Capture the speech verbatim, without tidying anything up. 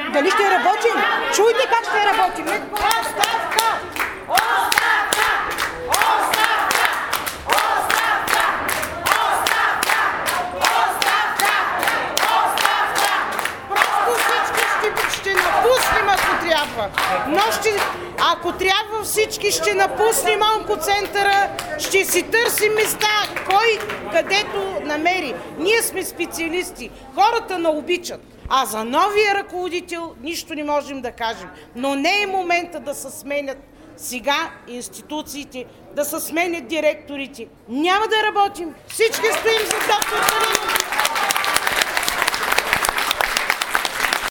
Дали ще работим? Чуйте как ще работим. Оставка! Оставка! Оставка! Оставка! Оставка! Оставка! Оставка! Просто всички ще, ще напуснем, ако трябва. Но ще, ако трябва, всички ще напуснем онкоцентъра, ще си търсим места, кой където намери. Ние сме специалисти. Хората не обичат. А за новия ръководител нищо не можем да кажем. Но не е момента да се сменят сега институциите, да се сменят директорите. Няма да работим. Всички стоим за доктор Калинов.